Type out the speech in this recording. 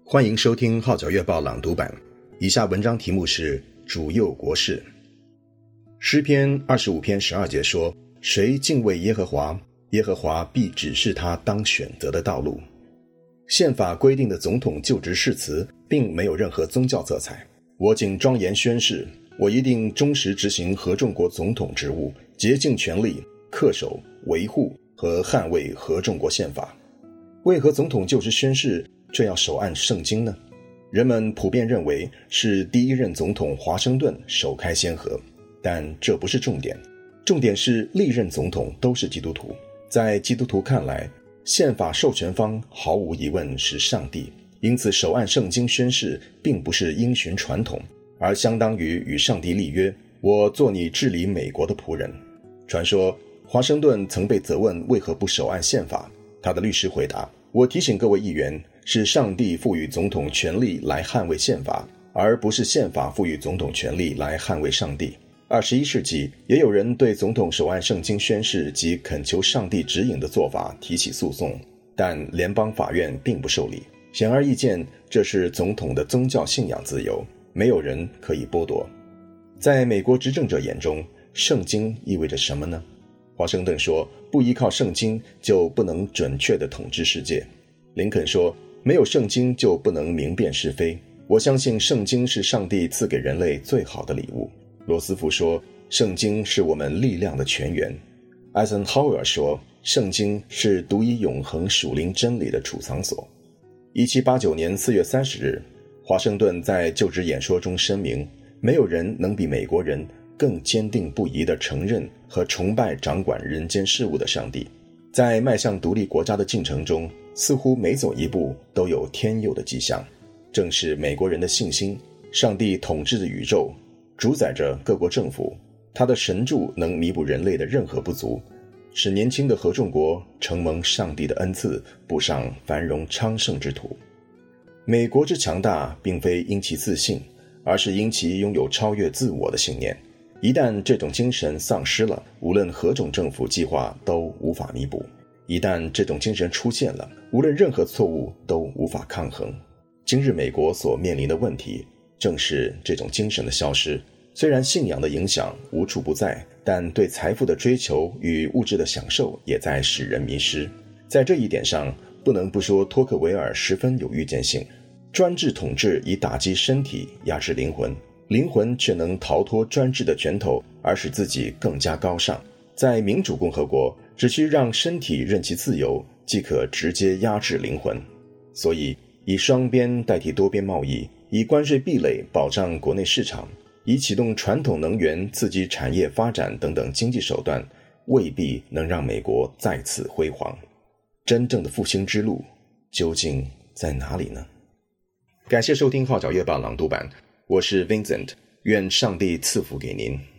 欢迎收听号角月报朗读版，以下文章题目是主佑国事。诗篇25篇12节说，谁敬畏耶和华，耶和华必指示他当选择的道路。宪法规定的总统就职誓词并没有任何宗教色彩。我谨庄严宣誓，我一定忠实执行合众国总统职务，竭尽全力恪守、维护和捍卫合众国宪法。为何总统就职宣誓这要手按圣经呢？人们普遍认为是第一任总统华盛顿首开先河，但这不是重点。重点是历任总统都是基督徒，在基督徒看来，宪法授权方毫无疑问是上帝，因此手按圣经宣誓并不是因循传统，而相当于与上帝立约，我做你治理美国的仆人。传说华盛顿曾被责问为何不手按宪法，他的律师回答，我提醒各位议员，是上帝赋予总统权力来捍卫宪法，而不是宪法赋予总统权力来捍卫上帝。21世纪也有人对总统手按圣经宣誓及恳求上帝指引的做法提起诉讼，但联邦法院并不受理。显而易见，这是总统的宗教信仰自由，没有人可以剥夺。在美国执政者眼中，圣经意味着什么呢？华盛顿说，不依靠圣经就不能准确地统治世界。林肯说，没有圣经就不能明辨是非。我相信圣经是上帝赐给人类最好的礼物。罗斯福说，圣经是我们力量的泉源。艾森豪威尔说，圣经是独一永恒属灵真理的储藏所。1789年4月30日，华盛顿在就职演说中声明，没有人能比美国人更坚定不移地承认和崇拜掌管人间事务的上帝。在迈向独立国家的进程中，似乎每走一步都有天佑的迹象。正是美国人的信心，上帝统治着宇宙，主宰着各国政府，他的神助能弥补人类的任何不足，使年轻的合众国承蒙上帝的恩赐，步上繁荣昌盛之途。美国之强大并非因其自信，而是因其拥有超越自我的信念。一旦这种精神丧失了，无论何种政府计划都无法弥补；一旦这种精神出现了，无论任何错误都无法抗衡。今日美国所面临的问题，正是这种精神的消失。虽然信仰的影响无处不在，但对财富的追求与物质的享受也在使人迷失。在这一点上，不能不说托克维尔十分有预见性。专制统治以打击身体压制灵魂，灵魂却能逃脱专制的拳头，而使自己更加高尚。在民主共和国，只需让身体任其自由，即可直接压制灵魂。所以，以双边代替多边贸易，以关税壁垒保障国内市场，以启动传统能源刺激产业发展等等经济手段，未必能让美国再次辉煌。真正的复兴之路究竟在哪里呢？感谢收听号角月报朗读版，我是 Vincent， 愿上帝赐福给您。